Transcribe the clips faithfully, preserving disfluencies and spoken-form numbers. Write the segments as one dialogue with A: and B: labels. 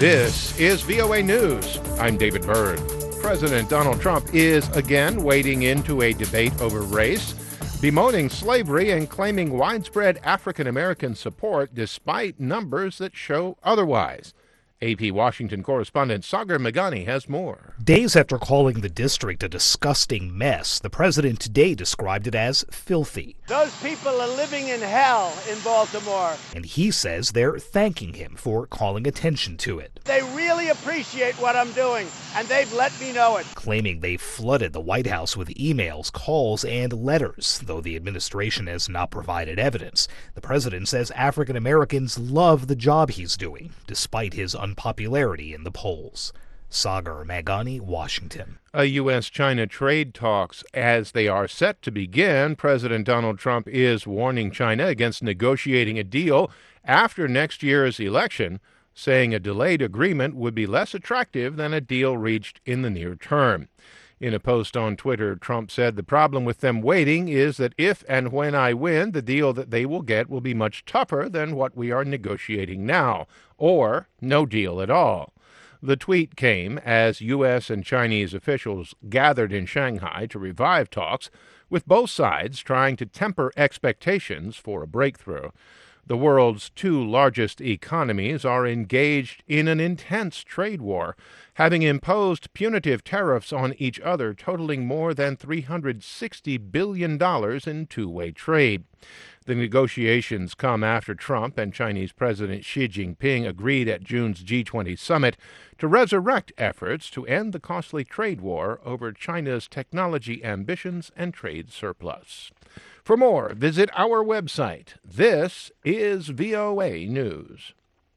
A: This is V O A News. I'm David Byrd. President Donald Trump is again wading into a debate over race, bemoaning slavery and claiming widespread African American support despite numbers that show otherwise. A P Washington correspondent Sagar Meghani has more.
B: Days after calling the district a disgusting mess, the president today described it as filthy.
C: Those people are living in hell in Baltimore.
B: And he says they're thanking him for calling attention to it.
C: They really appreciate what I'm doing, and they've let me know it.
B: Claiming they flooded the White House with emails, calls, and letters, though the administration has not provided evidence. The president says African Americans love the job he's doing, despite his unpopularity in the polls. Sagar Meghani, Washington.
A: A U S China trade talks as they are set to begin. President Donald Trump is warning China against negotiating a deal after next year's election, saying a delayed agreement would be less attractive than a deal reached in the near term. In a post on Twitter, Trump said the problem with them waiting is that if and when I win, the deal that they will get will be much tougher than what we are negotiating now, or no deal at all. The tweet came as U S and Chinese officials gathered in Shanghai to revive talks, with both sides trying to temper expectations for a breakthrough. The world's two largest economies are engaged in an intense trade war, having imposed punitive tariffs on each other totaling more than three hundred sixty billion dollars in two-way trade. The negotiations come after Trump and Chinese President Xi Jinping agreed at June's G twenty summit to resurrect efforts to end the costly trade war over China's technology ambitions and trade surplus. For more, visit our website. This is V O A News.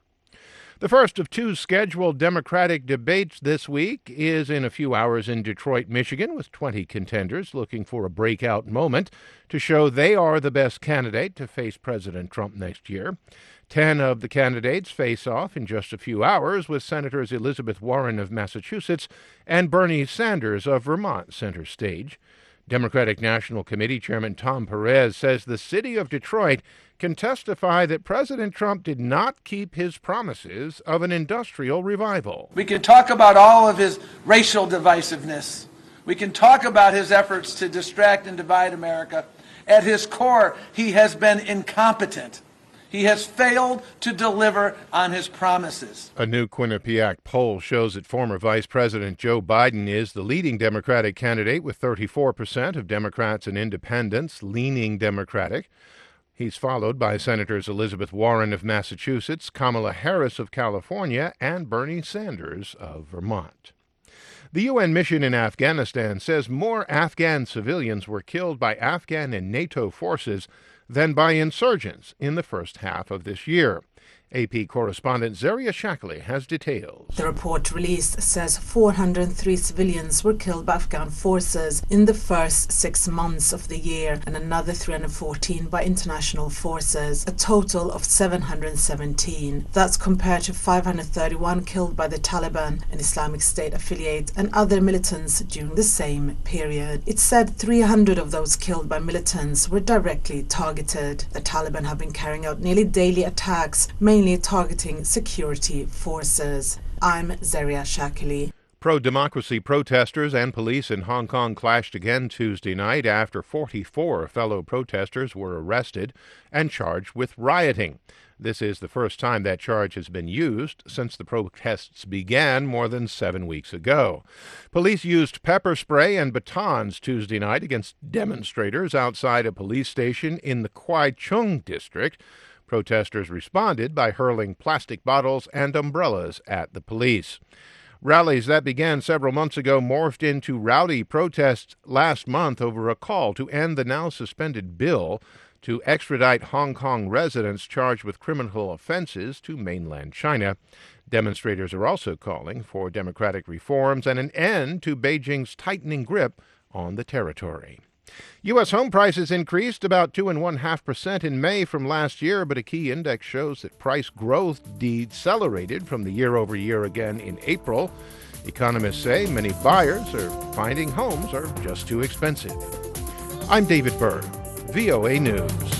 A: The first of two scheduled Democratic debates this week is in a few hours in Detroit, Michigan, with twenty contenders looking for a breakout moment to show they are the best candidate to face President Trump next year. Ten of the candidates face off in just a few hours, with Senators Elizabeth Warren of Massachusetts and Bernie Sanders of Vermont center stage. Democratic National Committee Chairman Tom Perez says the city of Detroit can testify that President Trump did not keep his promises of an industrial revival.
D: We can talk about all of his racial divisiveness. We can talk about his efforts to distract and divide America. At his core, he has been incompetent. He has failed to deliver on his promises.
A: A new Quinnipiac poll shows that former Vice President Joe Biden is the leading Democratic candidate, with thirty-four percent of Democrats and independents leaning Democratic. He's followed by Senators Elizabeth Warren of Massachusetts, Kamala Harris of California, and Bernie Sanders of Vermont. The U N mission in Afghanistan says more Afghan civilians were killed by Afghan and NATO forces than by insurgents in the first half of this year. A P correspondent Zaria Shakali has details.
E: The report released says four hundred three civilians were killed by Afghan forces in the first six months of the year and another three hundred fourteen by international forces, a total of seven hundred seventeen. That's compared to five hundred thirty-one killed by the Taliban, an Islamic State affiliate, and other militants during the same period. It said three hundred of those killed by militants were directly targeted. The Taliban have been carrying out nearly daily attacks, mainly targeting security forces. I'm Zaria Shakali.
A: Pro-democracy protesters and police in Hong Kong clashed again Tuesday night after forty-four fellow protesters were arrested and charged with rioting. This is the first time that charge has been used since the protests began more than seven weeks ago. Police used pepper spray and batons Tuesday night against demonstrators outside a police station in the Kwai Chung district. Protesters responded by hurling plastic bottles and umbrellas at the police. Rallies that began several months ago morphed into rowdy protests last month over a call to end the now-suspended bill to extradite Hong Kong residents charged with criminal offenses to mainland China. Demonstrators are also calling for democratic reforms and an end to Beijing's tightening grip on the territory. U S home prices increased about two and one half percent in May from last year, but a key index shows that price growth decelerated from the year-over-year again in April. Economists say many buyers are finding homes are just too expensive. I'm David Byrd, V O A News.